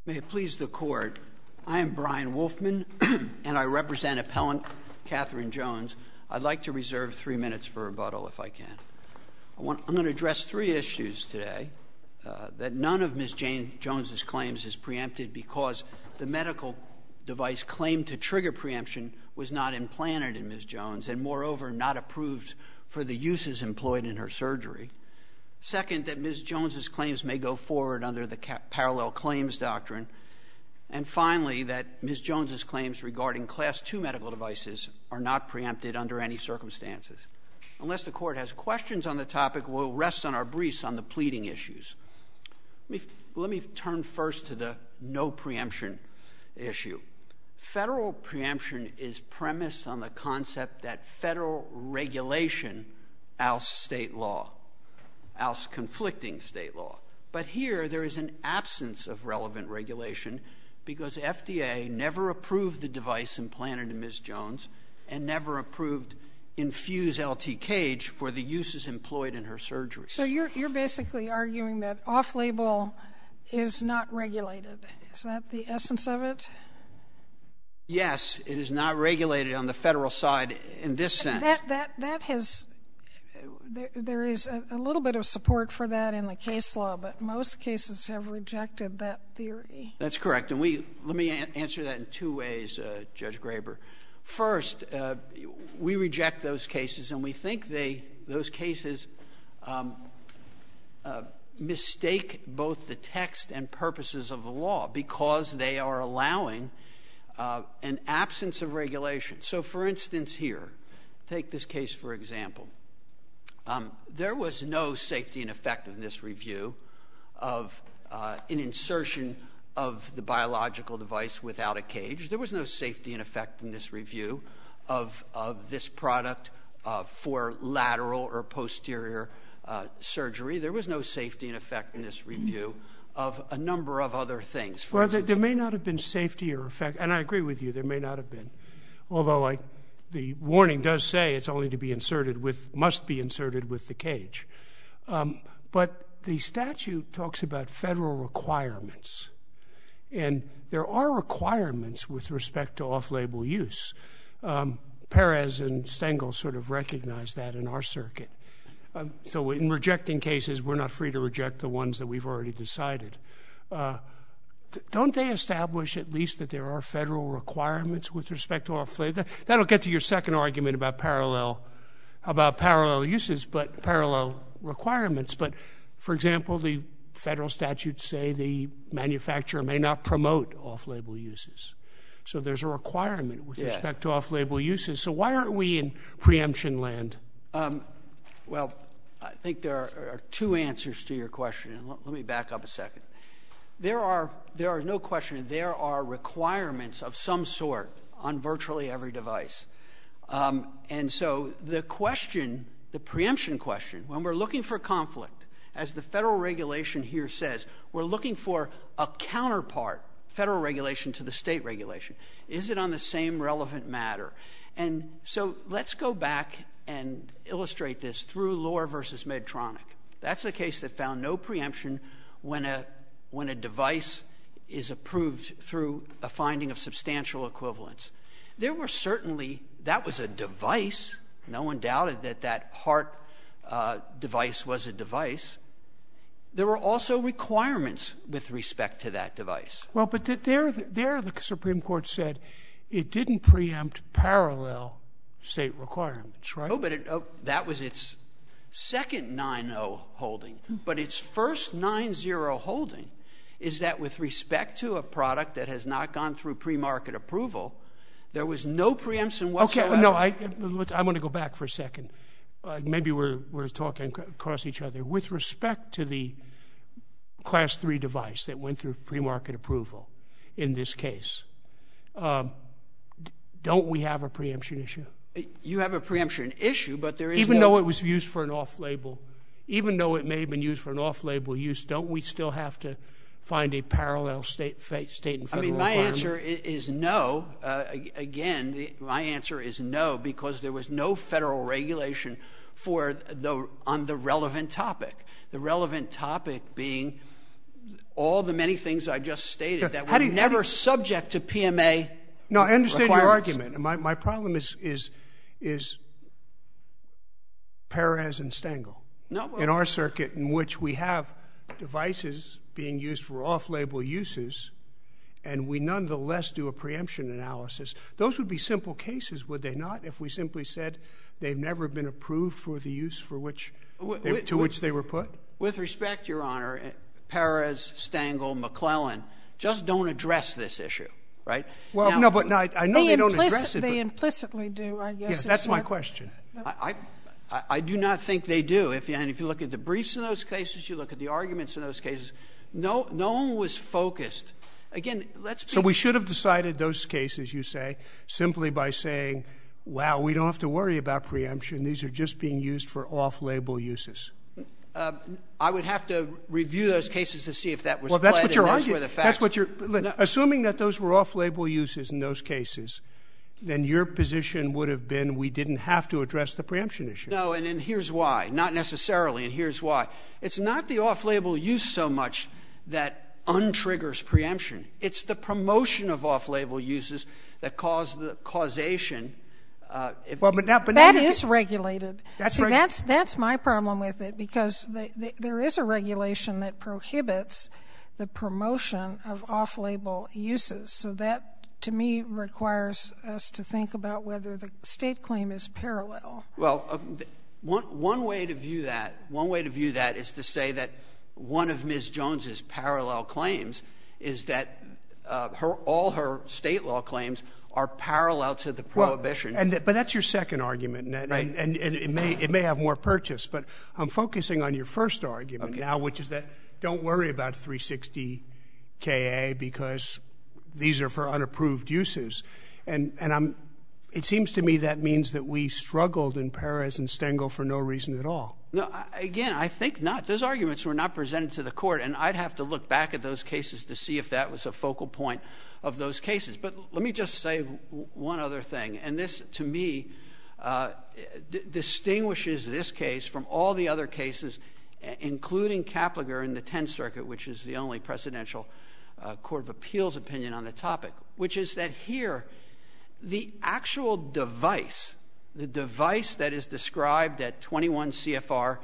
May it please the Court, I am Brian Wolfman, and I represent Appellant Catherine Jones. I'd like to reserve 3 minutes for rebuttal, if I can. I'm going to address 3 issues today. That none of Ms. Jones's claims is preempted because the medical device claimed to trigger preemption was not implanted in Ms. Jones, and moreover, not approved for the uses employed in her surgery. Second, that Ms. Jones's claims may go forward under the parallel claims doctrine. And finally, that Ms. Jones's claims regarding Class II medical devices are not preempted under any circumstances. Unless the Court has questions on the topic, we'll rest on our briefs on the pleading issues. Let me turn first to the no preemption issue. Federal preemption is premised on the concept that federal regulation oust state law, oust conflicting state law. But here, there is an absence of relevant regulation because FDA never approved the device implanted in Ms. Jones and never approved Infuse LT Cage for the uses employed in her surgery. So you're basically arguing that off-label is not regulated. Is that the essence of it? Yes, it is not regulated on the federal side in this sense. That has there is a little bit of support for that in the case law, but most cases have rejected that theory. That's correct, and let me answer that in 2 ways, Judge Graber. First, we reject those cases, and we think those cases mistake both the text and purposes of the law because they are allowing an absence of regulation. So, for instance, here, take this case for example. There was no safety and effectiveness review of an insertion of the biological device without a cage. There was no safety and effectiveness review of this product for lateral or posterior surgery. There was no safety and effectiveness review of a number of other things. Well, there may not have been safety or effect, and I agree with you, there may not have been. Although the warning does say it's only to be must be inserted with the cage. But the statute talks about federal requirements. And there are requirements with respect to off-label use. Perez and Stengel sort of recognize that in our circuit. So in rejecting cases, we're not free to reject the ones that we've already decided. Don't they establish at least that there are federal requirements with respect to off-label? That'll get to your second argument about parallel uses, but parallel requirements. But, for example, the federal statutes say the manufacturer may not promote off-label uses. So there's a requirement with respect to off-label uses. So why aren't we in preemption land? Well, I think there are 2 answers to your question. Let me back up a second. There are no question, there are requirements of some sort on virtually every device. And so the preemption question, when we're looking for conflict, as the federal regulation here says, we're looking for a counterpart, federal regulation to the state regulation. Is it on the same relevant matter? And so let's go back and illustrate this through Lohr versus Medtronic. That's the case that found no preemption when a device is approved through a finding of substantial equivalence. There were certainly, that was a device. No one doubted that heart device was a device. There were also requirements with respect to that device. Well, but there the Supreme Court said it didn't preempt parallel state requirements, right? Oh, but that was its second 9-0 holding. But its first 9-0 holding is that with respect to a product that has not gone through pre-market approval, there was no preemption whatsoever. Okay, no, I want to go back for a second. Maybe we're talking across each other. With respect to the Class 3 device that went through pre-market approval in this case, don't we have a preemption issue? You have a preemption issue, but there is even though it was used for an off-label, even though it may have been used for an off-label use, don't we still have to find a parallel state and federal requirement? My answer is no. My answer is no, because there was no federal regulation on the relevant topic. The relevant topic being all the many things I just stated that were never subject to PMA. No, I understand your argument. My problem is Perez and Stengel. No, well, in our circuit, in which we have devices being used for off-label uses, and we nonetheless do a preemption analysis. Those would be simple cases, would they not, if we simply said they've never been approved for the use for which which they were put? With respect, Your Honor, Perez, Stengel, McClellan just don't address this issue, right? Well, I know they don't address it. They implicitly do, I guess. Yes, that's my question. I do not think they do. If you look at the briefs in those cases, you look at the arguments in those cases, no one was focused. Again, So we should have decided those cases, you say, simply by saying, wow, we don't have to worry about preemption. These are just being used for off-label uses. I would have to review those cases to see if that was well, that's what you're arguing. That's what you're assuming that those were off-label uses in those cases. Then your position would have been we didn't have to address the preemption issue. No, and here's why. Not necessarily, and here's why. It's not the off-label use so much that untriggers preemption. It's the promotion of off-label uses that cause the causation. That is regulated. That's my problem with it, because there is a regulation that prohibits the promotion of off-label uses. So that, to me, requires us to think about whether the state claim is parallel. Well, one way to view that is to say that one of Ms. Jones's parallel claims is that all her state law claims are parallel to the prohibition. But that's your second argument, right. and it may have more purchase. But I'm focusing on your first argument now, which is that don't worry about 360 KA because these are for unapproved uses. It seems to me that means that we struggled in Perez and Stengel for no reason at all. No, again, I think not. Those arguments were not presented to the court, and I'd have to look back at those cases to see if that was a focal point of those cases. But let me just say one other thing, and this, to me, distinguishes this case from all the other cases, including Kapliger in the Tenth Circuit, which is the only precedential Court of Appeals opinion on the topic, which is that here, the actual device, the device that is described at 21 CFR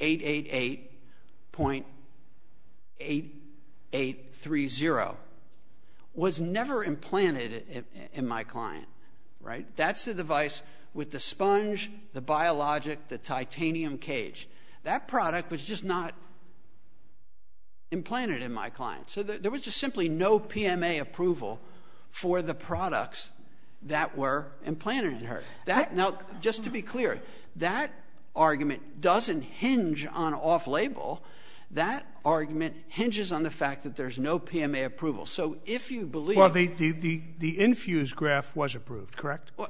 888.8830 was never implanted in my client, right? That's the device with the sponge, the biologic, the titanium cage. That product was just not implanted in my client. So there was just simply no PMA approval for the products that were implanted in her. Now, just to be clear, that argument doesn't hinge on off-label. That argument hinges on the fact that there's no PMA approval. So if you believe— Well, the Infuse graft was approved, correct? Well,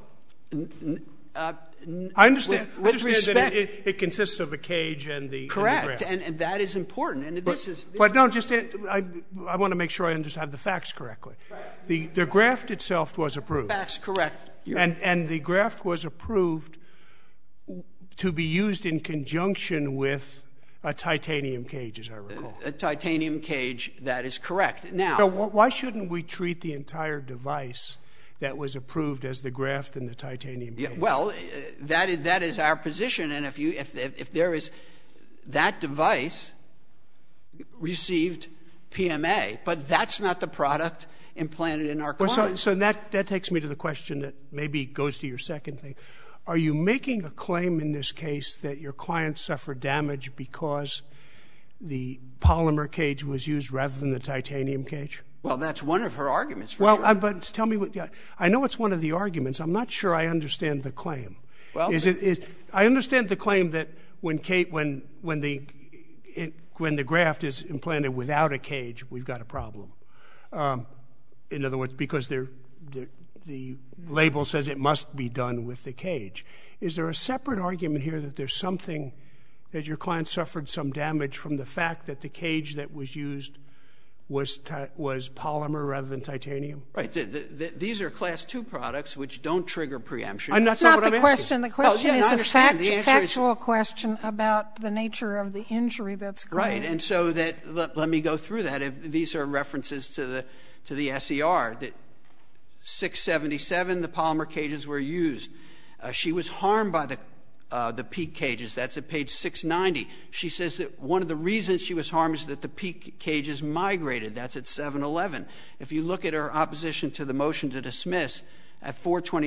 I understand. With respect, that it consists of a cage and the correct, and and that is important. And I want to make sure I understand the facts correctly. Right. The graft itself was approved. Facts correct. And the graft was approved to be used in conjunction with a titanium cage, as I recall. A titanium cage, that is correct. Now, so why shouldn't we treat the entire device that was approved as the graft and the titanium cage? Yeah, well, that is our position, and if there is that device received PMA, but that's not the product implanted in our client. Well, so that takes me to the question that maybe goes to your second thing. Are you making a claim in this case that your client suffered damage because the polymer cage was used rather than the titanium cage? Well, that's one of her arguments. But tell me what. I know it's one of the arguments. I'm not sure I understand the claim. Well, I understand the claim that when the graft is implanted without a cage, we've got a problem. In other words, because the label says it must be done with the cage. Is there a separate argument here that there's something that your client suffered some damage from the fact that the cage that was used was polymer rather than titanium? Right. These are Class 2 products which don't trigger preemption. That's not what I'm asking. The question is a factual is, question about the nature of the injury that's claimed. Right. And so let me go through that. If these are references to the SER. That 677, the polymer cages were used. She was harmed by the PEEK cages. That's at page 690. She says that one of the reasons she was harmed is that the PEEK cages migrated. That's at 711. If you look at her opposition to the motion to dismiss at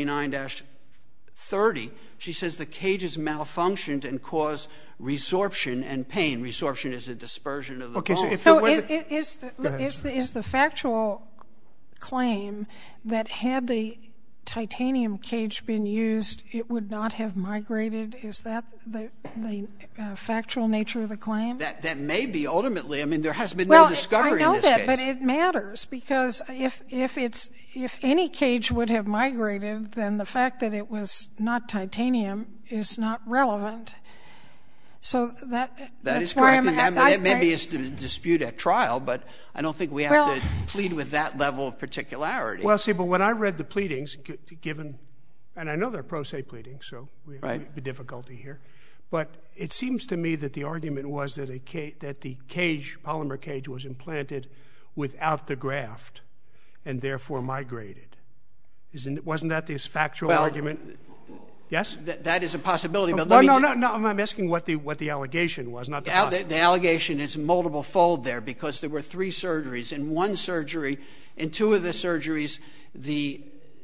429-30, she says the cages malfunctioned and caused resorption and pain. Resorption is a dispersion of the bone. So is the factual claim that had the titanium cage been used, it would not have migrated? Is that the factual nature of the claim? That may be ultimately. I mean, there has been no discovery in this case. I know that, but it matters because if any cage would have migrated, then the fact that it was not titanium is not relevant. So that's is why correct. That may be a dispute at trial, but I don't think we have to plead with that level of particularity. Well, see, but when I read the pleadings, given, and I know they're pro se pleadings, so we have a difficulty here, but it seems to me that the argument was that the polymer cage was implanted without the graft and therefore migrated. Wasn't that this factual argument? Yes? That is a possibility. But no, I'm asking what the allegation was, not the possibility. The allegation is multiple fold there because there were 3 surgeries. In one surgery, in 2 of the surgeries, the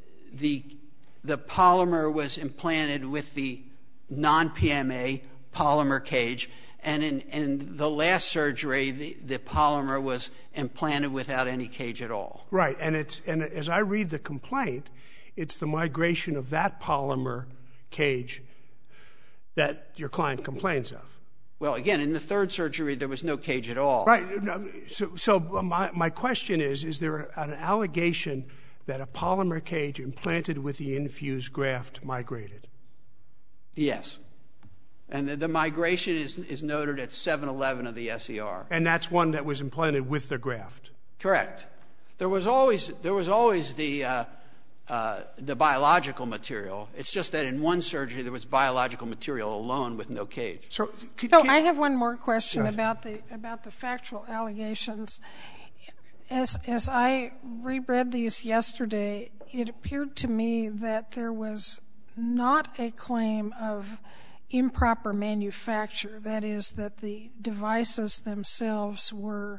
polymer was implanted with the non-PMA polymer cage, and in the last surgery, the polymer was implanted without any cage at all. Right, and as I read the complaint, it's the migration of that polymer cage that your client complains of. Well, again, in the 3rd surgery, there was no cage at all. Right. So my question is there an allegation that a polymer cage implanted with the infused graft migrated? Yes. And the migration is noted at 711 of the SER. And that's one that was implanted with the graft? Correct. There was always the biological material. It's just that in one surgery there was biological material alone with no cage. So I have one more question about the factual allegations. As I reread these yesterday, it appeared to me that there was not a claim of improper manufacture. That is, that the devices themselves were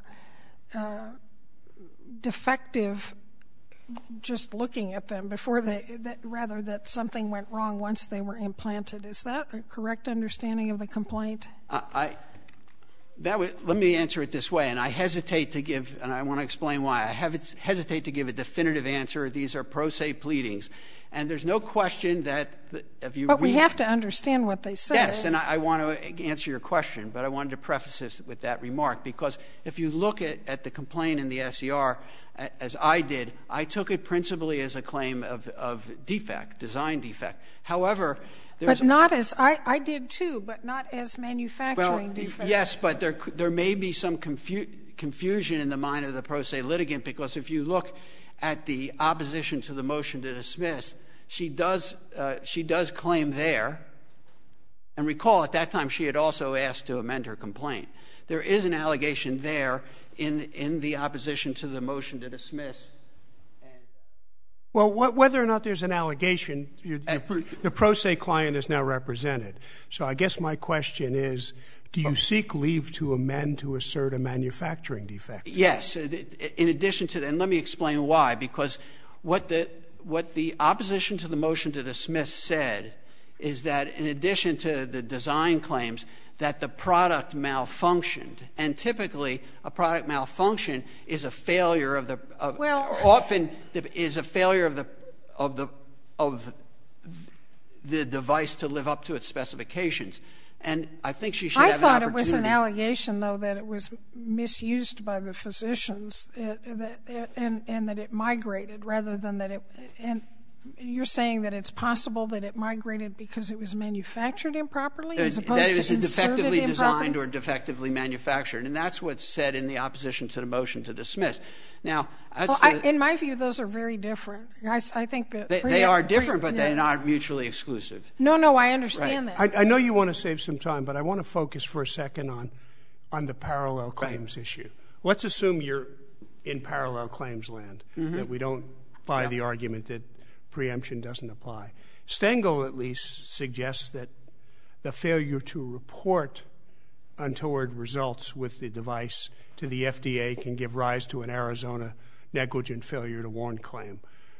defective just looking at them before rather that something went wrong once they were implanted. Is that a correct understanding of the complaint? Let me answer it this way, and I hesitate to give, and I want to explain why. I hesitate to give a definitive answer. These are pro se pleadings. And there's no question that if you But we have to understand what they say. Yes, and I want to answer your question, but I wanted to preface this with that remark, because if you look at the complaint in the SER, as I did, I took it principally as a claim of defect, design defect. However, but not as I did too, but not as manufacturing defect. Yes, but there may be some confusion in the mind of the pro se litigant, because if you look at the opposition to the motion to dismiss, she does claim there, and recall at that time she had also asked to amend her complaint. There is an allegation there in the opposition to the motion to dismiss. Well, whether or not there's an allegation, the pro se client is now represented. So I guess my question is, do you seek leave to amend to assert a manufacturing defect? Yes. In addition to that, and let me explain why, because what the opposition to the motion to dismiss said is that in addition to the design claims, that the product malfunctioned, and typically a product malfunction is a failure of the often is a failure of the device to live up to its specifications. And I think she should have an opportunity. I thought it was an allegation, though, that it was misused by the physicians and that it migrated rather than that it. And you're saying that it's possible that it migrated because it was manufactured improperly as opposed that it was to inserted defectively improperly? designed or defectively manufactured. And that's what's said in the opposition to the motion to dismiss. Now, in my view, those are very different. I think that they are different, but they're not mutually exclusive. No, I understand that. I know you want to save some time, but I want to focus for a second on the parallel claims issue. Let's assume you're in parallel claims land, that we don't buy the argument that preemption doesn't apply. Stengel at least suggests that the failure to report untoward results with the device to the FDA can give rise to an Arizona negligent failure to warn claim.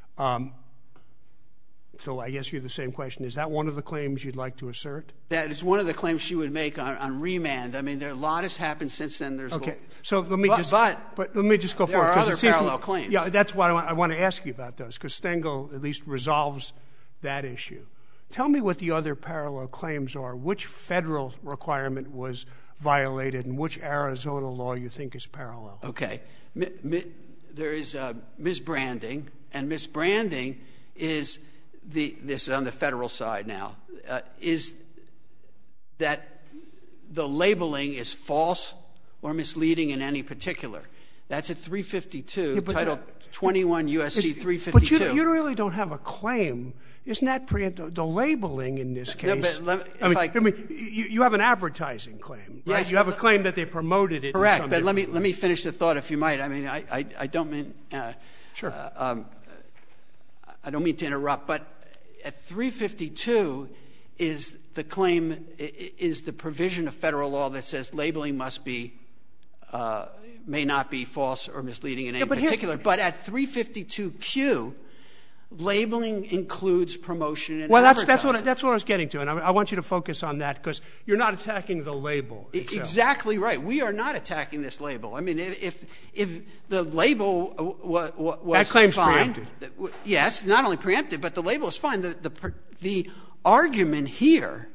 So I guess you're the same question. Is that one of the claims you'd like to assert? That is one of the claims she would make on remand. I mean, a lot has happened since then. Okay. So let me just go forward. There are other parallel claims. Yeah, that's why I want to ask you about those, because Stengel at least resolves that issue. Tell me what the other parallel claims are. Which federal requirement was violated, and which Arizona law you think is parallel? Okay. There is misbranding, and misbranding is this is on the federal side now, is that the labeling is false or misleading in any particular. That's at 352, Title 21 U.S.C. 352. But you really don't have a claim. Isn't that the labeling in this case? No, but you have an advertising claim, right? Yes, you have a claim that they promoted it. Correct, in some but let way. me finish the thought, if you might. I mean, I don't mean sure. I don't mean to interrupt, but at 352 is the claim is the provision of federal law that says labeling must be may not be false or misleading in any particular. But at 352Q, labeling includes promotion and advertising. Well, that's what I was getting to, and I want you to focus on that, because you're not attacking the label itself. Exactly right. We are not attacking this label. I mean, if the label was that claim's fine, preempted. Yes, not only preempted, but the label is fine. The argument here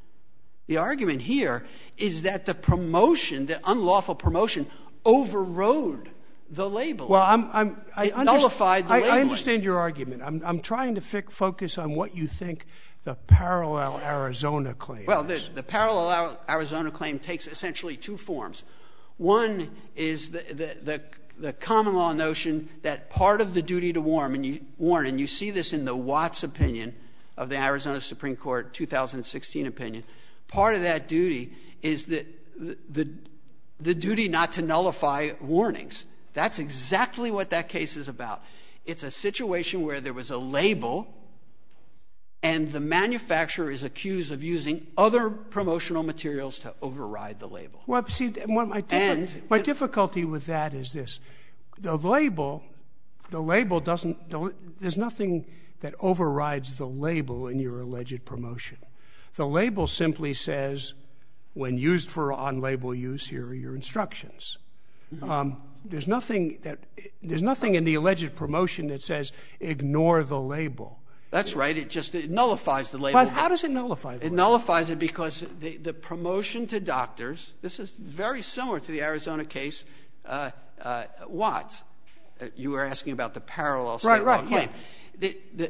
is that the promotion, the unlawful promotion, overrode the label. Well, I nullified the labeling. I understand your argument. I'm trying to focus on what you think the parallel Arizona claim Well, is. the parallel Arizona claim takes essentially two forms. One is the common law notion that part of the duty to warn, and you see this in the Watts opinion of the Arizona Supreme Court 2016 opinion, part of that duty is the duty not to nullify warnings. That's exactly what that case is about. It's a situation where there was a label and the manufacturer is accused of using other promotional materials to override the label. Well, see, my difficulty with that is this. The label doesn't, there's nothing that overrides the label in your alleged promotion. The label simply says, when used for on-label use, here are your instructions. Mm-hmm. There's nothing in the alleged promotion that says ignore the label. That's right. It nullifies the label. But how does it nullify the label? It nullifies it because the promotion to doctors, this is very similar to the Arizona case, Watts. You were asking about the parallel state law claim. Yeah.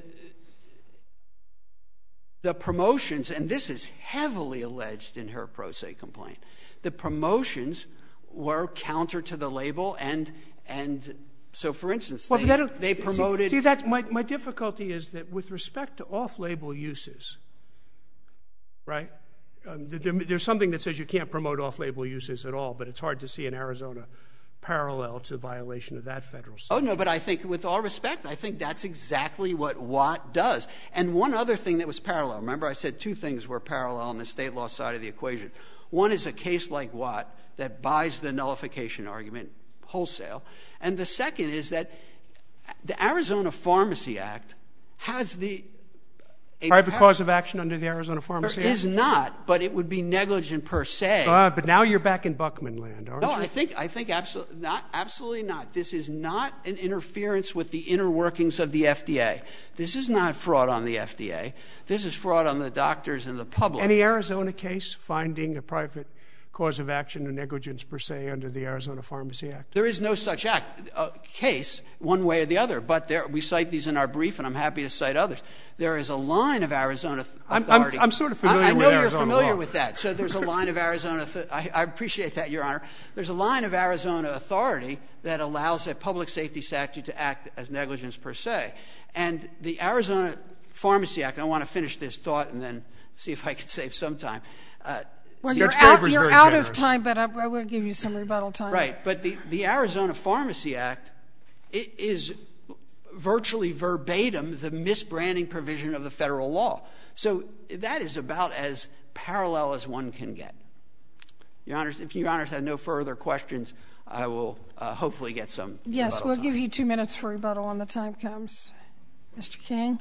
The promotions, and this is heavily alleged in her pro se complaint, the promotions were counter to the label, and so, for instance, they promoted... See, that's my difficulty is that with respect to off-label uses, right, there's something that says you can't promote off-label uses at all, but it's hard to see in Arizona parallel to violation of that federal statute. Oh, no, but I think, with all respect, I think that's exactly what Watt does. And one other thing that was parallel, remember I said two things were parallel on the state law side of the equation. One is a case like Watt that buys the nullification argument wholesale. And the second is that the Arizona Pharmacy Act has private cause of action under the Arizona Pharmacy Act? There is not, but it would be negligent per se. But now you're back in Buckman land, aren't you? No, I think absolutely not. This is not an interference with the inner workings of the FDA. This is not fraud on the FDA. This is fraud on the doctors and the public. Any Arizona case finding a private cause of action or negligence per se under the Arizona Pharmacy Act? There is no such case one way or the other, but we cite these in our brief, and I'm happy to cite others. There is a line of Arizona authority. I'm sort of familiar with Arizona I know you're familiar law. with that. So there's a line of Arizona I appreciate that, Your Honor. There's a line of Arizona authority that allows a public safety statute to act as negligence per se. And the Arizona Pharmacy Act, and I want to finish this thought and then see if I can save some time. Well, you're out of time, but I will give you some rebuttal time. Right, but the Arizona Pharmacy Act is virtually verbatim the misbranding provision of the federal law. So that is about as parallel as one can get. Your Honors, if Your Honors have no further questions, I will hopefully get some Yes, we'll time. give you 2 minutes for rebuttal when the time comes. Mr. King?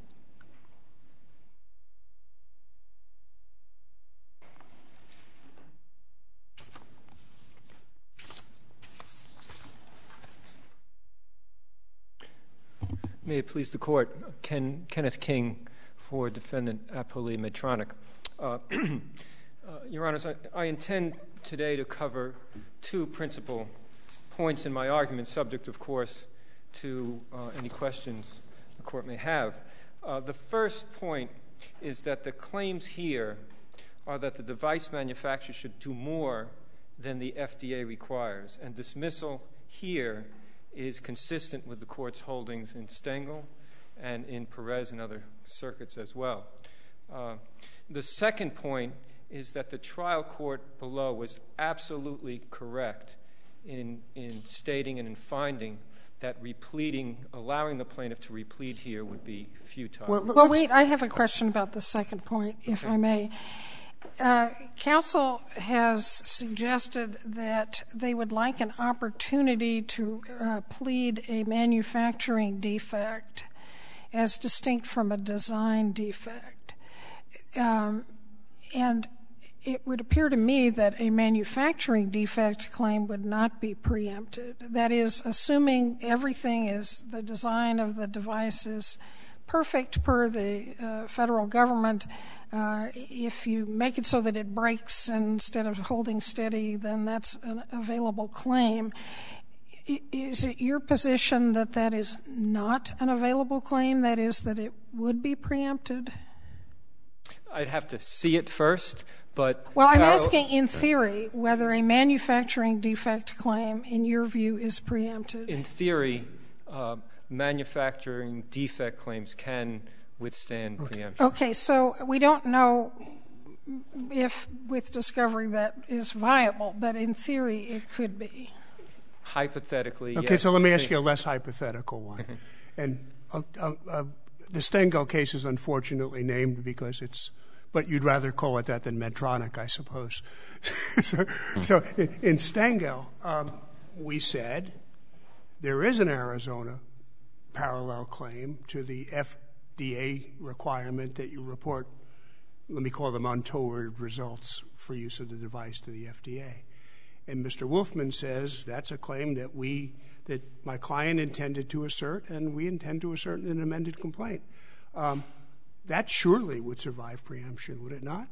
May it please the Court. Kenneth King for Defendant Appoli Medtronic. Your Honors, I intend today to cover two principal points in my argument, subject, of course, to any questions the Court may have. The first point is that the claims here are that the device manufacturer should do more than the FDA requires, and dismissal here is consistent with the Court's holdings in Stengel and in Perez and other circuits as well. The second point is that the trial court below was absolutely correct in stating and in finding that allowing the plaintiff to replead here would be futile. Well, wait, I have a question about the second point, if I may. Counsel has suggested that they would like an opportunity to plead a manufacturing defect as distinct from a design defect. And it would appear to me that a manufacturing defect claim would not be preempted. That is, assuming everything is the design of the device is perfect per the federal government, if you make it so that it breaks instead of holding steady, then that's an available claim. Is it your position that that is not an available claim, that is, that it would be preempted? I'd have to see it first, but... Well, I'm asking in theory whether a manufacturing defect claim, in your view, is preempted. In theory, manufacturing defect claims can withstand preemption. Okay, so we don't know if with discovery that is viable, but in theory it could be. Hypothetically, okay, yes. So let me ask you a less hypothetical one. And the Stengel case is unfortunately named because but you'd rather call it that than Medtronic, I suppose. So in Stengel, we said there is an Arizona parallel claim to the FDA requirement that you report, let me call them untoward results for use of the device to the FDA. And Mr. Wolfman says that's a claim that my client intended to assert, and we intend to assert in an amended complaint. That surely would survive preemption, would it not?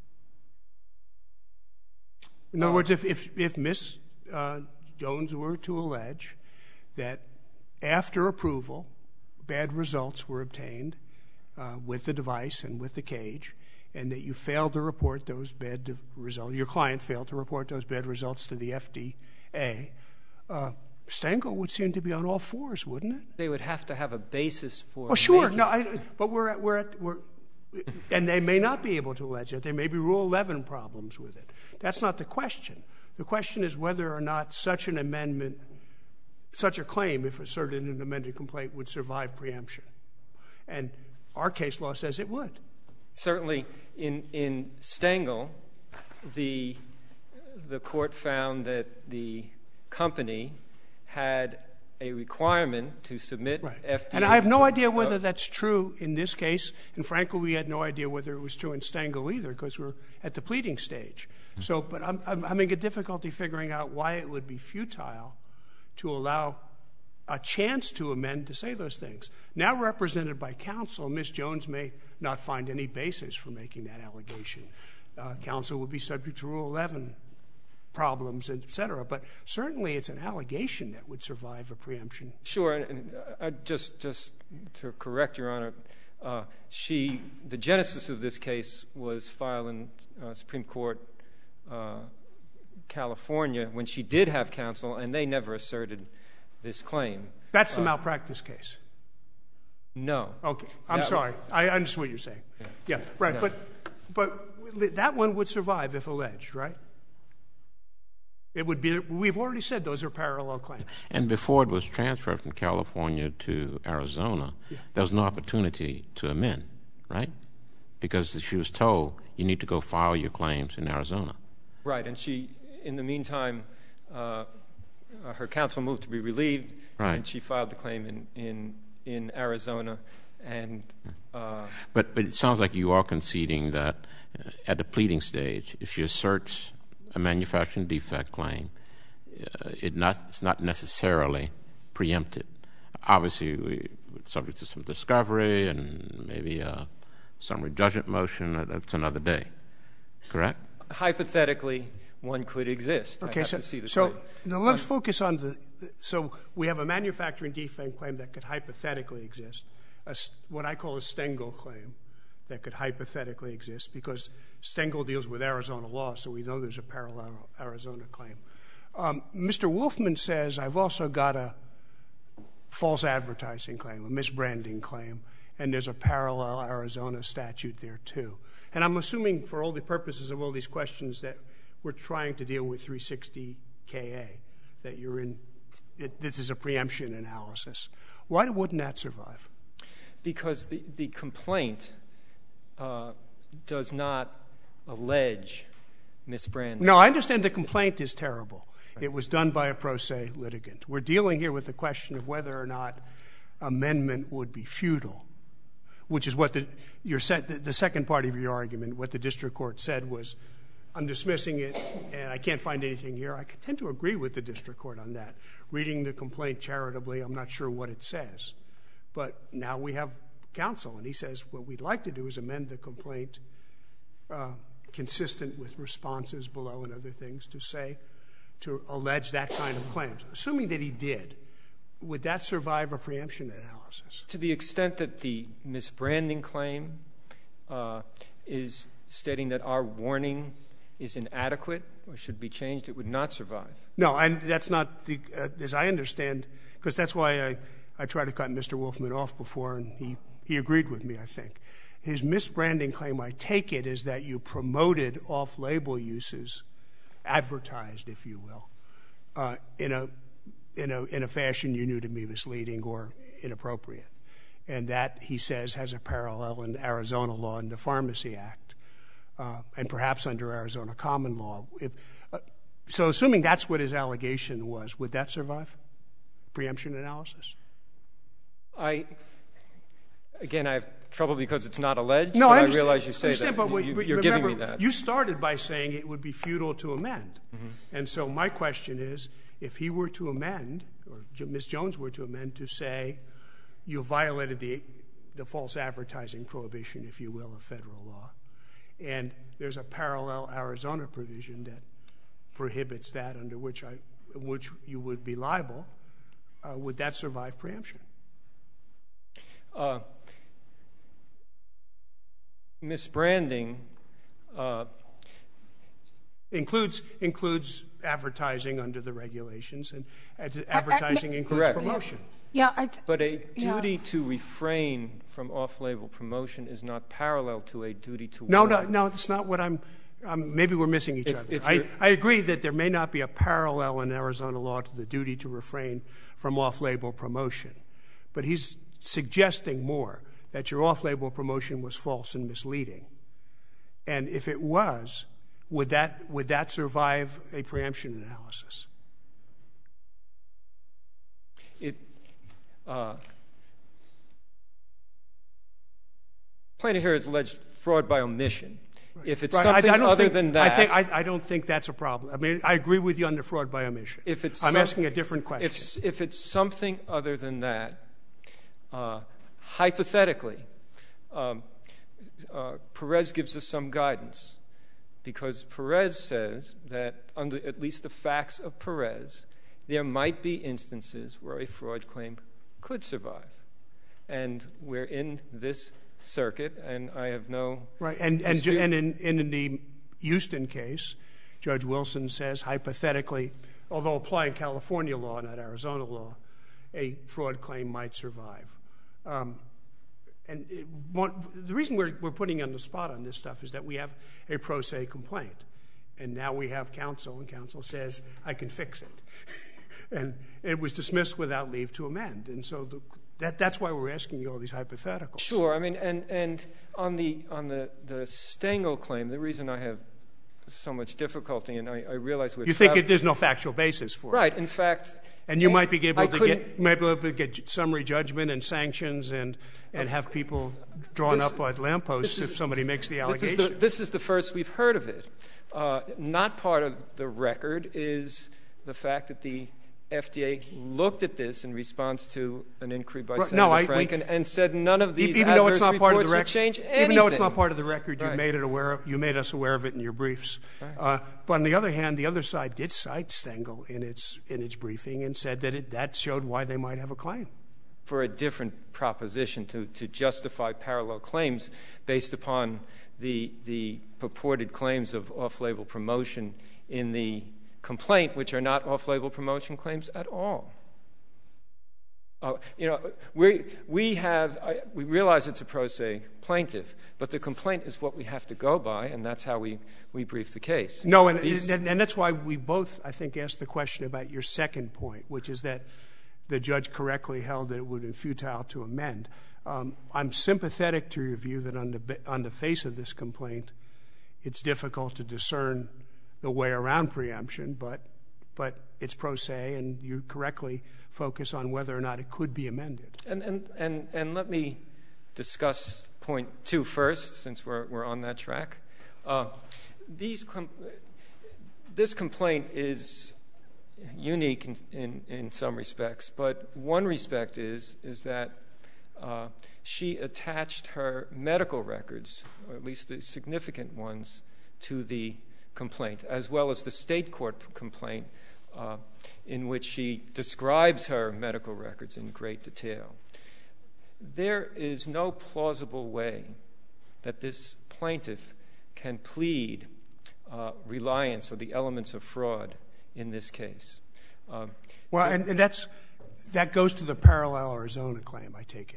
In other words, if Ms. Jones were to allege that after approval, bad results were obtained with the device and with the cage, and that you failed to report those bad results, your client failed to report those bad results to the FDA, Stengel would seem to be on all fours, wouldn't it? They would have to have a basis for. Well, sure. No, but we're and they may not be able to allege it. There may be Rule 11 problems with it. That's not the question. The question is whether or not such an amendment, such a claim, if asserted in an amended complaint, would survive preemption. And our case law says it would. Certainly, in Stengel, the court found that the company had a requirement to submit FDA. And I have no idea whether that's true in this case, and frankly, we had no idea whether it was true in Stengel either, because we're at the pleading stage. So, but I'm having a difficulty figuring out why it would be futile to allow a chance to amend to say those things. Now represented by counsel, Ms. Jones may not find any basis for making that allegation. Counsel would be subject to Rule 11 problems, et cetera. But certainly it's an allegation that would survive a preemption. Sure. And just to correct, Your Honor, the genesis of this case was filed in Supreme Court, California, when she did have counsel, and they never asserted this claim. That's the malpractice case. No. Okay. I'm sorry. I understand what you're saying. Yeah. Right. No. But that one would survive if alleged, right? It would be. We've already said those are parallel claims. And before it was transferred from California to Arizona, there was no opportunity to amend, right? Because she was told you need to go file your claims in Arizona. Right. And she, in the meantime, her counsel moved to be relieved, and she filed the claim in Arizona. And but it sounds like you are conceding that at the pleading stage, if she asserts a manufacturing defect claim, it's not necessarily preempted. Obviously, we're subject to some discovery and maybe a summary judgment motion. That's another day. Correct? Hypothetically, one could exist. Okay, so now let's focus on so we have a manufacturing defect claim that could hypothetically exist, what I call a Stengel claim that could hypothetically exist, because Stengel deals with Arizona law, so we know there's a parallel Arizona claim. Mr. Wolfman says, I've also got a false advertising claim, a misbranding claim, and there's a parallel Arizona statute there too. And I'm assuming for all the purposes of all these questions that we're trying to deal with 360 KA, that you're in, this is a preemption analysis. Why wouldn't that survive? Because the complaint does not allege misbranding. No, I understand the complaint is terrible. Right. It was done by a pro se litigant. We're dealing here with the question of whether or not amendment would be futile, which is what the second part of your argument, what the district court said was, I'm dismissing it, and I can't find anything here. I tend to agree with the district court on that. Reading the complaint charitably, I'm not sure what it says. But now we have counsel, and he says what we'd like to do is amend the complaint consistent with responses below and other things to allege that kind of claims. Assuming that he did, would that survive a preemption analysis? To the extent that the misbranding claim is stating that our warning is inadequate or should be changed, it would not survive. No, and that's not, as I understand, because that's why I tried to cut Mr. Wolfman off before, and he agreed with me, I think. His misbranding claim, I take it, is that you promoted off-label uses, advertised, if you will, in a fashion you knew to be misleading or inappropriate. And that, he says, has a parallel in Arizona law and the Pharmacy Act, and perhaps under Arizona common law. So assuming that's what his allegation was, would that survive preemption analysis? Again, I have trouble because it's not alleged. No, but I realize you say that. But you're giving me that. You started by saying it would be futile to amend. Mm-hmm. And so my question is, if he were to amend, or Ms. Jones were to amend to say you violated the false advertising prohibition, if you will, of federal law, and there's a parallel Arizona provision that prohibits that, under which you would be liable, would that survive preemption? Misbranding includes advertising under the regulations, and advertising includes correct. Promotion. Yeah, but a duty to refrain from off-label promotion is not parallel to a duty to warn. No, that's not what I'm maybe we're missing each other. I agree that there may not be a parallel in Arizona law to the duty to refrain from off-label promotion, but he's suggesting more, that your off-label promotion was false and misleading. And if it was, would that survive a preemption analysis? Plaintiff here has alleged fraud by omission. Right. If it's something other than that, I don't think that's a problem. I mean, I agree with you on the fraud by omission. I'm asking a different question. If it's something other than that, hypothetically, Perez gives us some guidance because Perez says that under at least the facts of Perez, there might be instances where a fraud claim could survive. And we're in this circuit, and I have no right. And in the Houston case, Judge Wilson says hypothetically, although applying California law, not Arizona law, a fraud claim might survive. The reason we're putting you on the spot on this stuff is that we have a pro se complaint, and now we have counsel, and counsel says, I can fix it. And it was dismissed without leave to amend. And so that's why we're asking you all these hypotheticals. Sure. I mean, and on the Stengel claim, the reason I have so much difficulty, and I realize you think there's no factual basis for it. Right. In fact, and you might be able to get summary judgment and sanctions and have people drawn up on lampposts if somebody makes the allegation. This is the first we've heard of it. Not part of the record is the fact that the FDA looked at this in response to an inquiry by Senator Frank and said none of these adverse reports would change anything. Even though it's not part of the record, you made us aware of it in your briefs. Right. But on the other hand, the other side did cite Stengel in its briefing and said that that showed why they might have a claim. For a different proposition to justify parallel claims based upon the purported claims of off-label promotion in the complaint, which are not off-label promotion claims at all. We realize it's a pro se plaintiff, but the complaint is what we have to go by, and that's how we brief the case. No, and that's why we both, I think, asked the question about your second point, which is that the judge correctly held that it would be futile to amend. I'm sympathetic to your view that on the face of this complaint, it's difficult to discern the way around preemption, but it's pro se, and you correctly focus on whether or not it could be amended. And let me discuss point 2 first, since we're on that track. This complaint is unique in some respects, but one respect is that she attached her medical records, or at least the significant ones, to the complaint, as well as the state court complaint in which she describes her medical records in great detail. There is no plausible way that this plaintiff can plead reliance or the elements of fraud in this case. Well, and that goes to the parallel Arizona claim, I take it.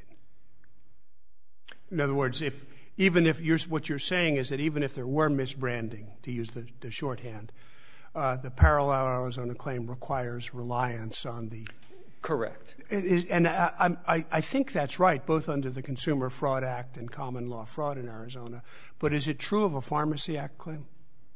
In other words, what you're saying is that even if there were misbranding, to use the shorthand, the parallel Arizona claim requires reliance on the... Correct. And I think that's right, both under the Consumer Fraud Act and common law fraud in Arizona. But is it true of a Pharmacy Act claim?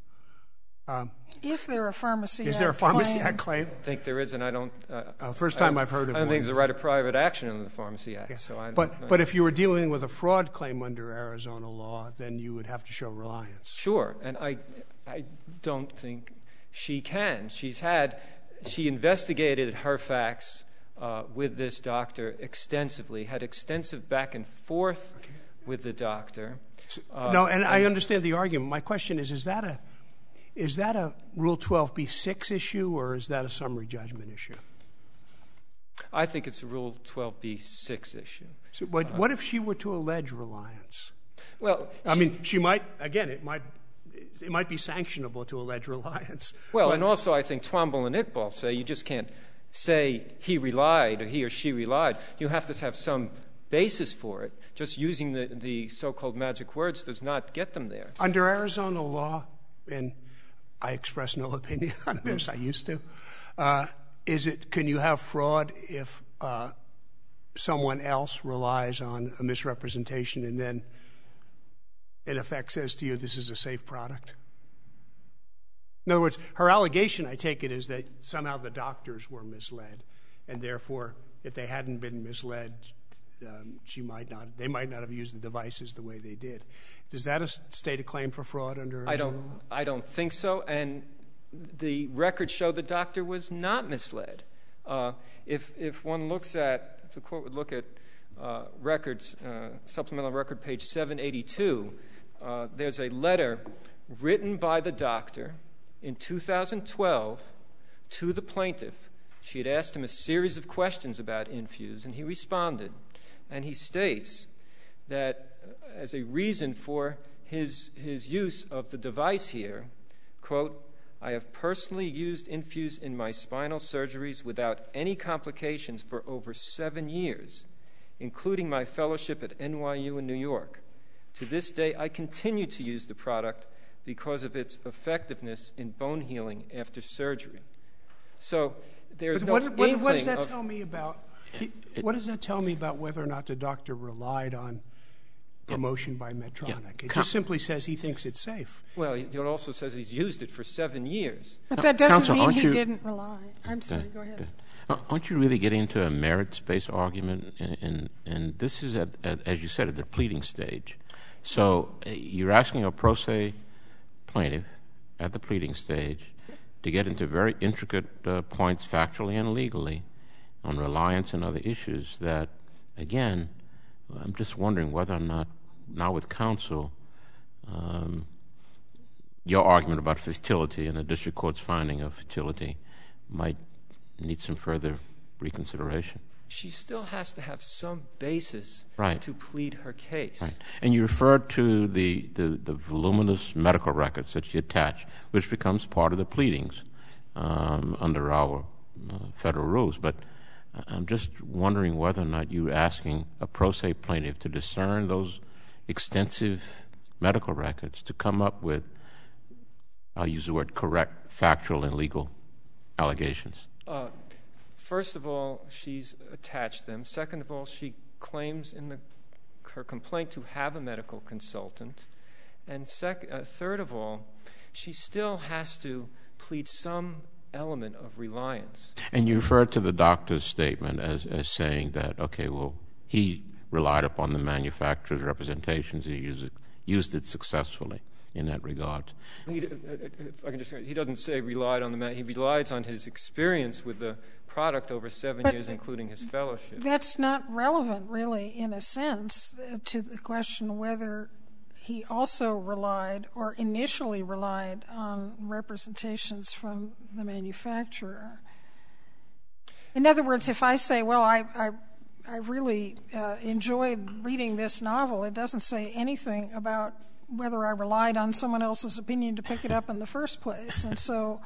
Is there a Pharmacy Act claim? Is there a Pharmacy Act claim? I think there is, and I don't... First time I've heard of it. I don't think there's a right of private action under the Pharmacy Act. Yeah. So I don't know. But if you were dealing with a fraud claim under Arizona law, then you would have to show reliance. Sure, and I don't think she can. She investigated her facts with this doctor extensively, had extensive back and forth with the doctor. I understand the argument. My question is that a Rule 12b-6 issue, or is that a summary judgment issue? I think it's a Rule 12b-6 issue. So what if she were to allege reliance? Well, I mean, she might, again, it might be sanctionable to allege reliance. Well, and also I think Twombly and Iqbal say you just can't say he relied or he or she relied. You have to have some basis for it. Just using the so-called magic words does not get them there. Under Arizona law, and I express no opinion on this, I used to, can you have fraud if someone else relies on a misrepresentation and then in effect says to you this is a safe product? In other words, her allegation, I take it, is that somehow the doctors were misled, and therefore if they hadn't been misled, they might not have used the devices the way they did. Does that state a claim for fraud under Arizona law? I don't think so, and the records show the doctor was not misled. If the court would look at records, supplemental record page 782, there's a letter written by the doctor in 2012 to the plaintiff. She had asked him a series of questions about Infuse, and he responded. And he states that as a reason for his use of the device here, quote, I have personally used Infuse in my spinal surgeries without any complications for over 7 years, including my fellowship at NYU in New York. To this day, I continue to use the product because of its effectiveness in bone healing after surgery. So there's no inkling what does that tell me about? What does that tell me about whether or not the doctor relied on promotion by Medtronic? It just simply says he thinks it's safe. Well, it also says he's used it for 7 years. But that doesn't mean he didn't rely. I'm sorry, go ahead. Aren't you really getting into a merits-based argument? And this is, as you said, at the pleading stage. So you're asking a pro se plaintiff at the pleading stage to get into very intricate points factually and legally on reliance and other issues that, again, I'm just wondering whether or not, now with counsel, your argument about futility and the district court's finding of futility might need some further reconsideration. She still has to have some basis to plead her case. Right. And you referred to the voluminous medical records that you attach, which becomes part of the pleadings under our federal rules. But I'm just wondering whether or not you're asking a pro se plaintiff to discern those extensive medical records to come up with, I'll use the word correct, factual and legal allegations. First of all, she's attached them. Second of all, she claims in her complaint to have a medical consultant. And third of all, she still has to plead some element of reliance. And you referred to the doctor's statement as saying that, okay, well, he relied upon the manufacturer's representations. He used it successfully in that regard. He doesn't say relied on he relies on his experience with the product over 7 years, including his fellowship. That's not relevant, really, in a sense, to the question whether he also relied or initially relied on representations from the manufacturer. In other words, if I say, well, I really enjoyed reading this novel, it doesn't say anything about whether I relied on someone else's opinion to pick it up in the first place. And so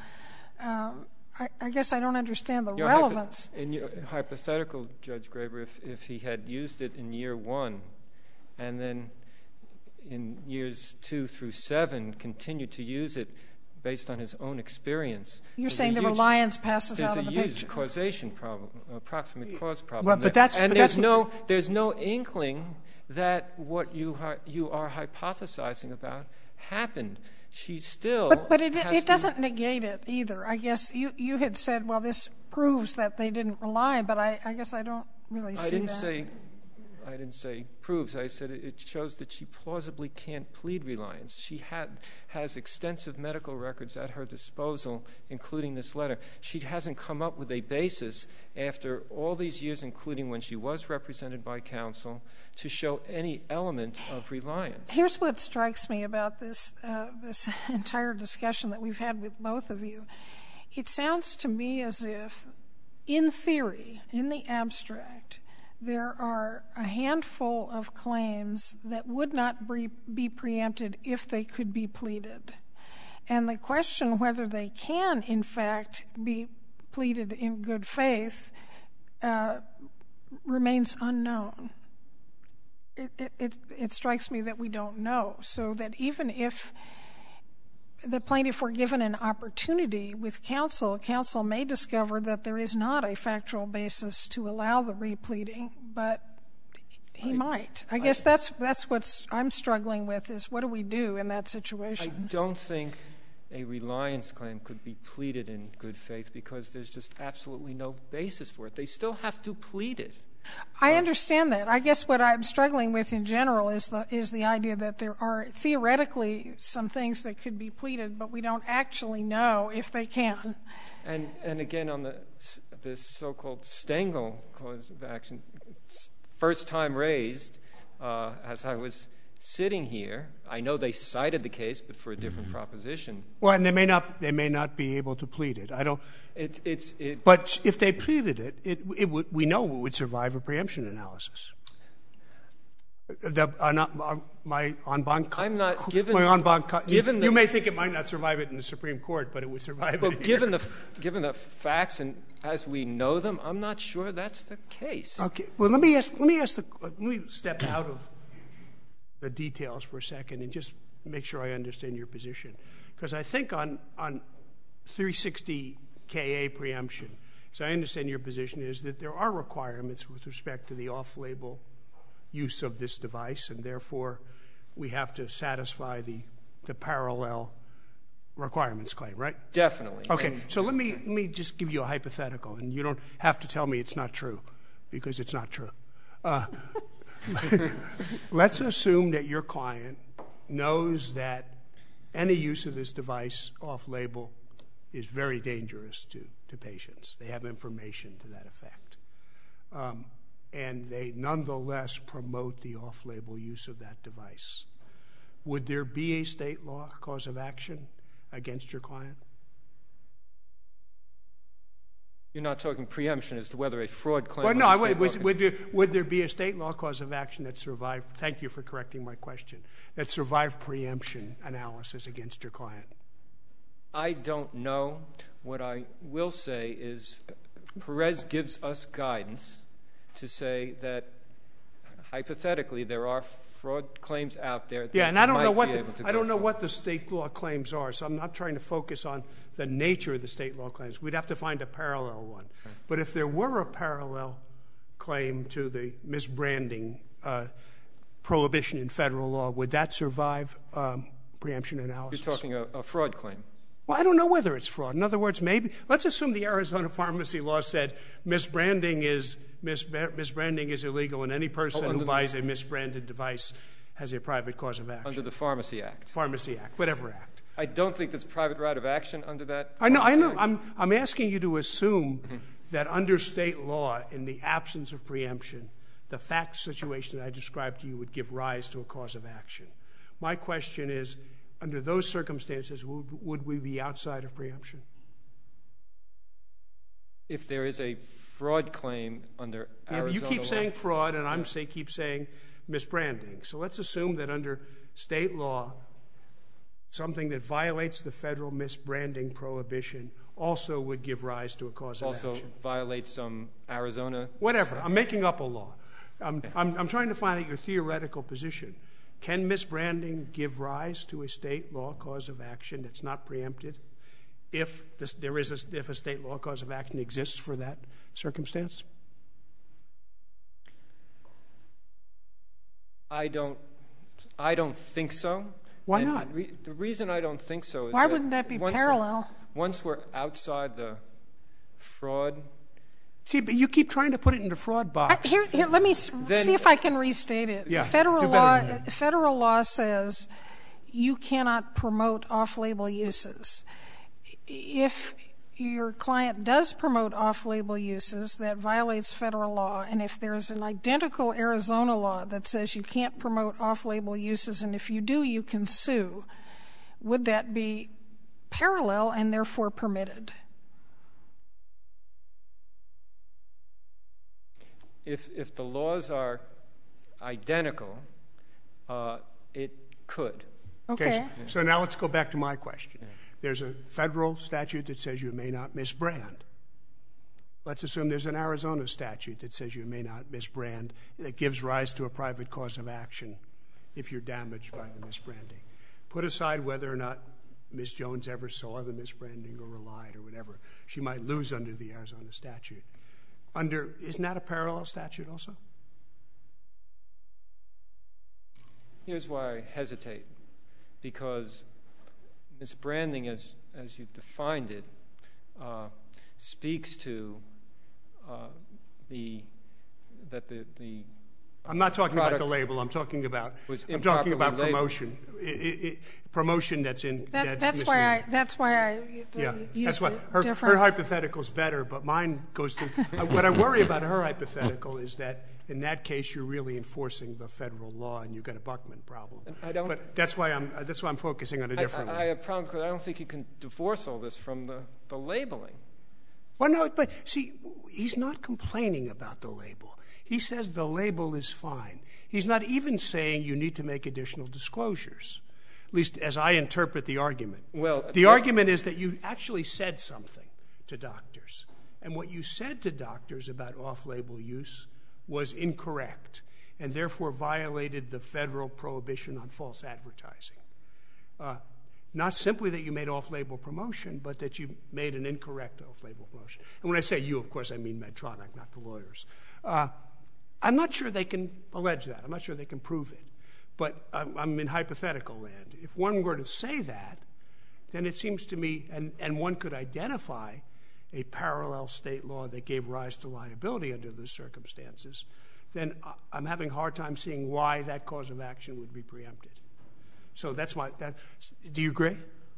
I guess I don't understand the relevance. In your hypothetical, Judge Graber, if he had used it in year 1 and then in years 2 through 7 continued to use it based on his own experience. You're saying the reliance passes out of the picture. There's a huge causation problem, approximate cause problem. Well, there's no inkling that what you are hypothesizing about happened. She still But it doesn't negate it either. I guess you had said, well, this proves that they didn't rely, but I guess I don't really see that. I didn't say proves. I said it shows that she plausibly can't plead reliance. She has extensive medical records at her disposal, including this letter. She hasn't come up with a basis after all these years, including when she was represented by counsel, to show any element of reliance. Here's what strikes me about this entire discussion that we've had with both of you. It sounds to me as if, in theory, in the abstract, there are a handful of claims that would not be preempted if they could be pleaded. And the question whether they can, in fact, be pleaded in good faith remains unknown. It strikes me that we don't know, so that even if the plaintiff were given an opportunity with counsel may discover that there is not a factual basis to allow the repleading, but he might. I guess that's what I'm struggling with, is what do we do in that situation? I don't think a reliance claim could be pleaded in good faith because there's just absolutely no basis for it. They still have to plead it. I understand that. I guess what I'm struggling with in general is the idea that there are theoretically some things that could be pleaded, but we don't actually know if they can. And again, on this so-called Stengel cause of action, first time raised, as I was sitting here, I know they cited the case, but for a different proposition. Well, and they may not be able to plead it. I don't. But if they pleaded it, we know it would survive a preemption analysis. My en banc. I'm not given. My en banc. You may think it might not survive it in the Supreme Court, but it would survive it. Given the facts and as we know them, I'm not sure that's the case. Okay. Well, let me step out of the details for a second and just make sure I understand your position, because I think on 360 KA preemption, so I understand your position is that there are requirements with respect to the off-label use of this device, and therefore we have to satisfy the parallel requirements claim, right? Definitely. Okay. So let me just give you a hypothetical, and you don't have to tell me it's not true, because it's not true. Let's assume that your client knows that any use of this device off-label is very dangerous to patients. They have information to that effect. And they nonetheless promote the off-label use of that device. Would there be a state law cause of action against your client? You're not talking preemption as to whether a fraud claim... Well, no, would there be a state law cause of action that survived... Thank you for correcting my question. That survived preemption analysis against your client? I don't know. What I will say is Perez gives us guidance to say that hypothetically there are fraud claims out there that and I don't know what the state law claims are, so I'm not trying to focus on the nature of the state law claims. We'd have to find a parallel one. Right. But if there were a parallel claim to the misbranding prohibition in federal law, would that survive preemption analysis? You're talking a fraud claim. Well, I don't know whether it's fraud. In other words, maybe let's assume the Arizona pharmacy law said misbranding is illegal, and any person who buys a misbranded device has a private cause of action. Under the Pharmacy Act. Pharmacy Act, whatever act. I don't think there's private right of action under that. I know. I'm asking you to assume that under state law, in the absence of preemption, the fact situation that I described to you would give rise to a cause of action. My question is, under those circumstances, would we be outside of preemption? If there is a fraud claim under Arizona you keep law. saying fraud, and keep saying misbranding. So let's assume that under state law, something that violates the federal misbranding prohibition also would give rise to a cause of action. Also violates some Arizona... Whatever. I'm making up a law. I'm trying to find out your theoretical position. Can misbranding give rise to a state law cause of action that's not preempted if a state law cause of action exists for that circumstance? I don't think so. Why not? The reason I don't think so is why wouldn't that be parallel? Once we're outside the fraud... See, but you keep trying to put it in the fraud box. Here, let me see if I can restate it. Yeah, federal law says you cannot promote off-label uses. If your client does promote off-label uses, that violates federal law. And if there's an identical Arizona law that says you can't promote off-label uses, and if you do, you can sue, would that be parallel and therefore permitted? If the laws are identical, it could. Okay. So now let's go back to my question. Yeah. There's a federal statute that says you may not misbrand. Let's assume there's an Arizona statute that says you may not misbrand, that gives rise to a private cause of action if you're damaged by the misbranding. Put aside whether or not Ms. Jones ever saw the misbranding or relied or whatever. She might lose under the Arizona statute. Isn't that a parallel statute also? Here's why I hesitate. Because misbranding, as you've defined it, speaks to that the I'm not talking about the label. I'm talking about promotion. Promotion that's in. That's why I use her hypothetical's better, but mine goes to what I worry about her hypothetical is that in that case you're really enforcing the federal law and you've got a Buckman problem. But that's why I'm focusing on a different one. I have a problem because I don't think you can divorce all this from the labeling. Well, no, but see, he's not complaining about the label. He says the label is fine. He's not even saying you need to make additional disclosures, at least as I interpret the argument. Well, the argument is that you actually said something to doctors, and what you said to doctors about off-label use was incorrect and therefore violated the federal prohibition on false advertising. Not simply that you made off-label promotion, but that you made an incorrect off-label promotion. And when I say you, of course, I mean Medtronic, not the lawyers. I'm not sure they can allege that. I'm not sure they can prove it. But I'm in hypothetical land. If one were to say that, then it seems to me, and one could identify a parallel state law that gave rise to liability under those circumstances, then I'm having a hard time seeing why that cause of action would be preempted. So that's do you agree?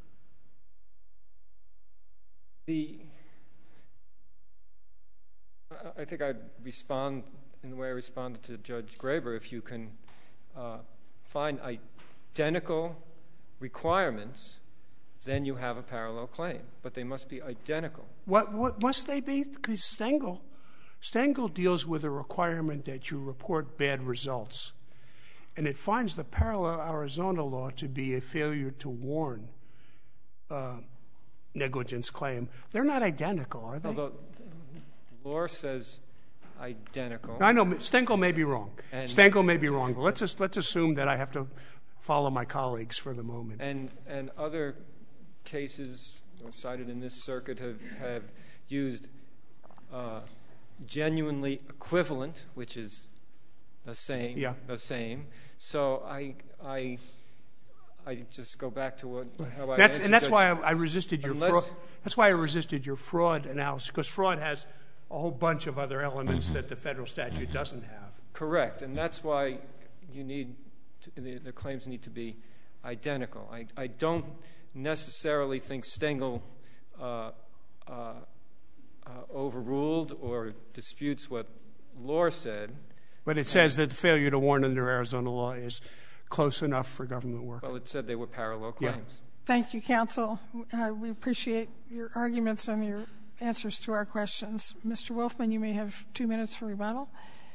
I think I'd respond in the way I responded to Judge Graber. If you can find identical requirements, then you have a parallel claim. But they must be identical. What must they be? Because Stengel deals with a requirement that you report bad results. And it finds the parallel Arizona law to be a failure to warn negligence claim. They're not identical, are they? Although law says identical. I know Stengel may be wrong. But let's assume that I have to follow my colleagues for the moment. And other cases cited in this circuit have used genuinely equivalent, which is the same. Yeah. The same. So I just go back to how I answered. And that's why I resisted your fraud. That's why I resisted your fraud analysis, because fraud has a whole bunch of other elements that the federal statute doesn't have. Correct, and that's why the claims need to be identical. I don't necessarily think Stengel overruled or disputes what Lohr said. But it says that the failure to warn under Arizona law is close enough for government work. Well, it said they were parallel claims. Yeah. Thank you, counsel. We appreciate your arguments and your answers to our questions. Mr. Wolfman, you may have 2 minutes for rebuttal.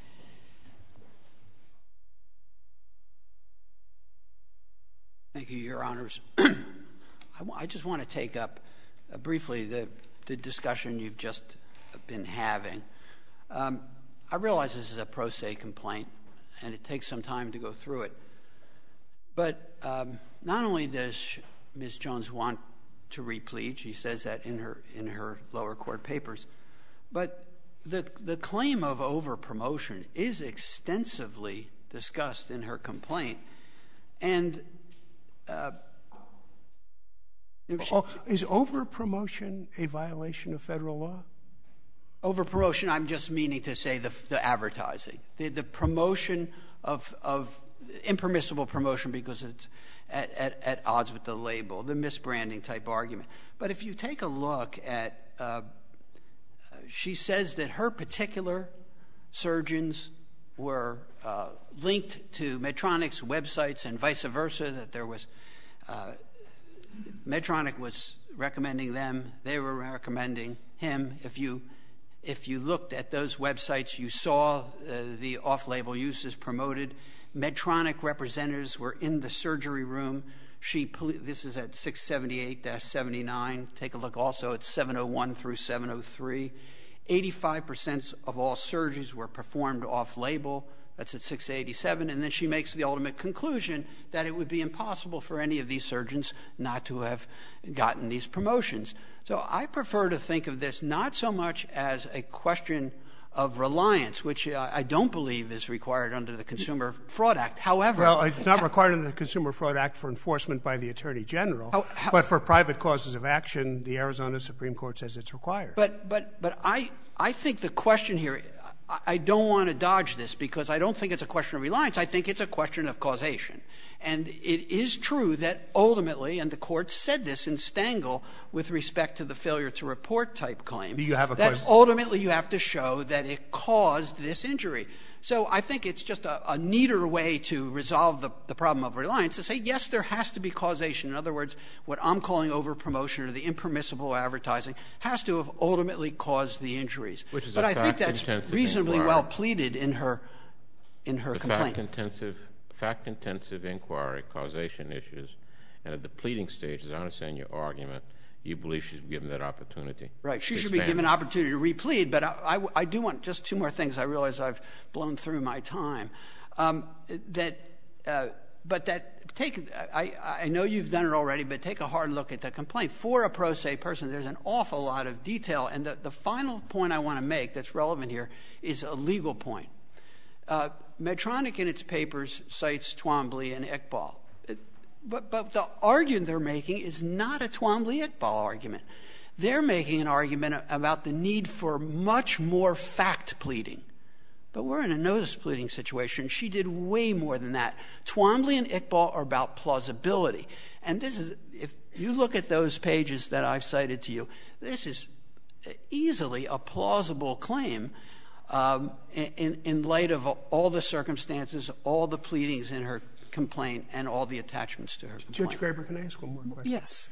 Thank you, Your Honors. I just want to take up briefly the discussion you've just been having. I realize this is a pro se complaint, and it takes some time to go through it. But not only does Ms. Jones want to replead, she says that in her lower court papers, but the claim of over-promotion is extensively discussed in her complaint. And is over-promotion a violation of federal law? Over-promotion, I'm just meaning to say the advertising. The promotion of impermissible promotion because it's at odds with the label, the misbranding type argument. But if you take a look at, she says that her particular surgeons were linked to Medtronic's websites and vice versa, that there was, Medtronic was recommending them, they were recommending him. If you looked at those websites, you saw the off-label uses promoted. Medtronic representatives were in the surgery room. This is at 678-79. Take a look also at 701 through 703. 85% of all surgeries were performed off-label. That's at 687. And then she makes the ultimate conclusion that it would be impossible for any of these surgeons not to have gotten these promotions. So I prefer to think of this not so much as a question of reliance, which I don't believe is required under the Consumer Fraud Act. However... Well, it's not required under the Consumer Fraud Act for enforcement by the Attorney General, but for private causes of action, the Arizona Supreme Court says it's required. But I think the question here, I don't want to dodge this because I don't think it's a question of reliance. I think it's a question of causation. And it is true that ultimately, and the Court said this in Stengel with respect to the failure to report type claim, that ultimately you have to show that it caused this injury. So I think it's just a neater way to resolve the problem of reliance to say, yes, there has to be causation. In other words, what I'm calling over-promotion or the impermissible advertising has to have ultimately caused the injuries. But I think that's reasonably well pleaded in her complaint. Fact-intensive inquiry, causation issues, and at the pleading stage, as I understand your argument, you believe she's given that opportunity. Right. She should be given an opportunity to replead. But I do want just two more things. I realize I've blown through my time. I know you've done it already, but take a hard look at the complaint. For a pro se person, there's an awful lot of detail. And the final point I want to make that's relevant here is a legal point. Medtronic in its papers cites Twombly and Iqbal. But the argument they're making is not a Twombly-Iqbal argument. They're making an argument about the need for much more fact pleading. But we're in a notice pleading situation. She did way more than that. Twombly and Iqbal are about plausibility. And this is, if you look at those pages that I've cited to you, this is easily a plausible claim in light of all the circumstances, all the pleadings in her complaint, and all the attachments to her complaint. Judge Graber, can I ask one more question? Yes.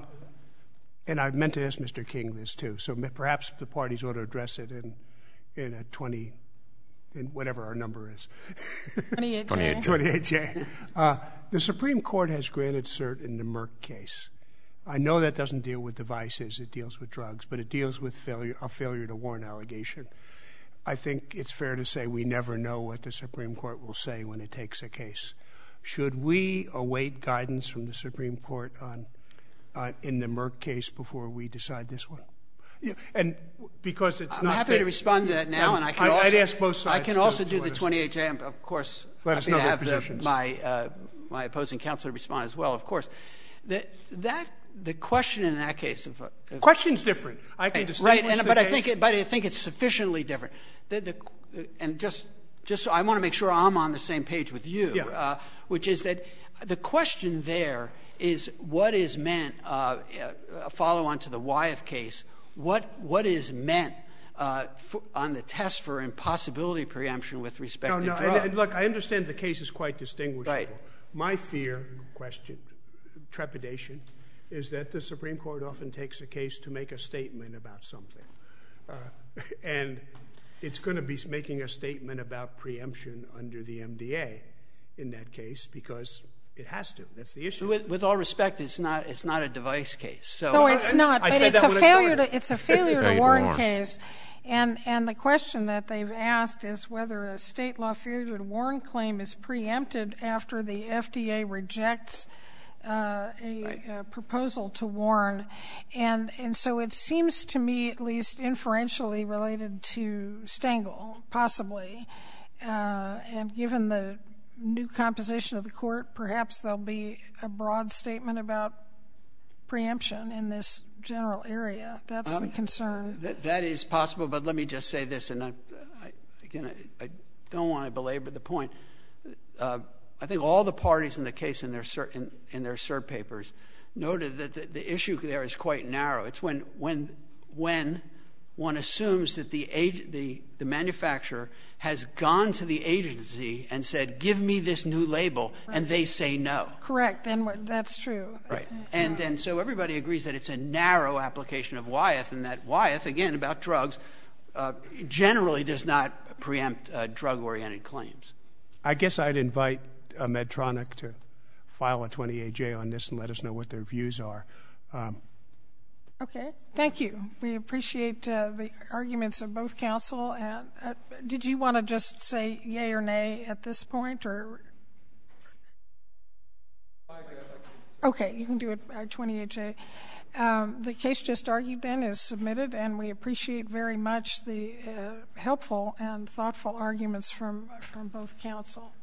And I meant to ask Mr. King this, too. So perhaps the parties ought to address it in a 20, in whatever our number is. 28J. 28J. The Supreme Court has granted cert in the Merck case. I know that doesn't deal with devices. It deals with drugs. But it deals with a failure to warn allegation. I think it's fair to say we never know what the Supreme Court will say when it takes a case. Should we await guidance from the Supreme Court in the Merck case before we decide this one? Yeah, and because it's I'm happy to respond to that now, and I can also, I'd ask both sides. I can also do the 28J. Of course, let us know their positions. My opposing counsel to respond as well. Of course, the question in that case of question's different. I can distinguish the case. But I think it's sufficiently different. And just so I want to make sure I'm on the same page with you. Yeah. Which is that the question there is what is meant, a follow-on to the Wyeth case, what is meant on the test for impossibility preemption with respect to drugs. And look, I understand the case is quite distinguishable. Right. My fear, trepidation, is that the Supreme Court often takes a case to make a statement about something. And it's going to be making a statement about preemption under the MDA in that case because it has to. That's the issue. With all respect, it's not a device case. So no, it's not. But it's a failure to warn case. And the question that they've asked is whether a state law failure to warn claim is preempted after the FDA rejects a proposal to warn. And so it seems to me at least inferentially related to Stengel, possibly. And given the new composition of the court, perhaps there'll be a broad statement about preemption in this general area. That's the concern. That is possible, but let me just say this, and I don't want to belabor the point. I think all the parties in the case in their cert papers noted that the issue there is quite narrow. It's when one assumes that the manufacturer has gone to the agency and said, give me this new label, right, and they say no. Correct. Then that's true. Right. And so everybody agrees that it's a narrow application of Wyeth, and that Wyeth, again, about drugs, generally does not preempt drug-oriented claims. I guess I'd invite Medtronic to file a 28J on this and let us know what their views are. Okay. Thank you. We appreciate the arguments of both counsel. And did you want to just say yay or nay at this point, or? Okay, you can do it by 28J. The case just argued then is submitted, and we appreciate very much the helpful and thoughtful arguments from both counsel.